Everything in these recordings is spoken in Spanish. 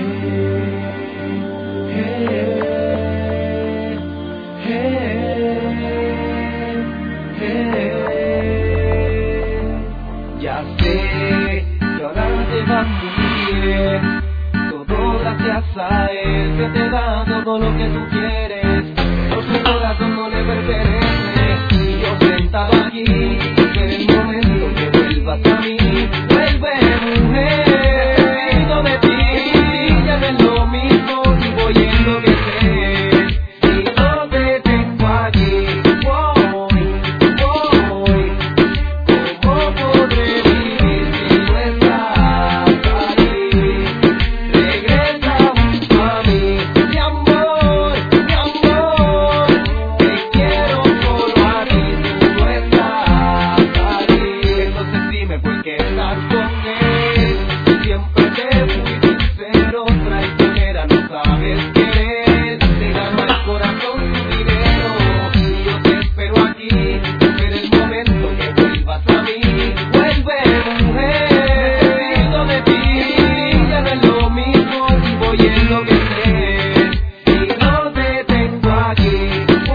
Ya sé que ahora te va muy bien, todo gracias a él que te da todo lo que tú quieres, por su corazón no le pertenece. Y yo sentado aquí, espero el momento que vuelvas a mí. Vuelve, mujer, necesito de ti, ya no es lo mismo, y voy a enloquecer. Y no te tengo aquí, voy, ¿cómo podré vivir si no estás aquí? Regresa junto a mí, mi amor, te quiero solo a ti, tú no estás aquí. Entonces dime por qué estás con él, siempre te fui sincero, traicionera, no sabes querer, te ganó el corazón tu dinero. Y yo te espero aquí, espera el momento que vuelvas a mí. Vuelve, mujer, necesito de ti, ya no es lo mismo, y voy a enloquecer. Y no te tengo aquí,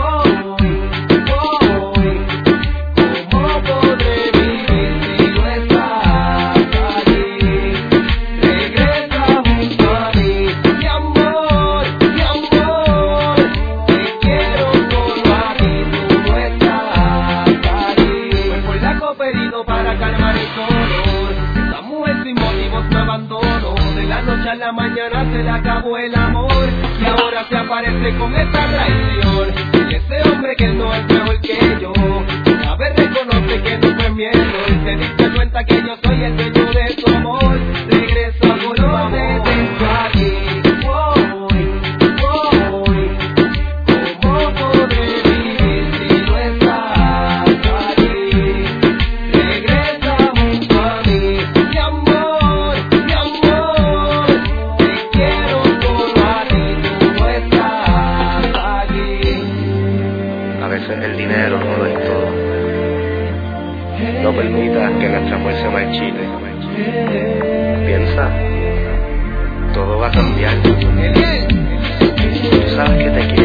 ¿cómo podré vivir si no estás aquí? Regresa junto a mí, mi amor, te quiero solo a ti, tú no estás aquí. Voy por la Coperido para calmar el dolor, esa mujer sin motivos me abandonó, de la noche a la mañana se le acabó el amor, y ahora se aparece con esta traición, y ese hombre que no es mejor que yo, una vez reconoce que no fue miedo, y se diste cuenta que yo soy el dueño de tu amor. Regresa por favor, te tengo aquí, ¿cómo podré vivir si no estás aquí? Regresa junto a mí, mi amor, te quiero solo a ti, tú no estás aquí. A veces el dinero no lo es todo. No permitas que nuestra amor se marchite. Piensa, todo va a cambiar. Tú sabes que te quiero.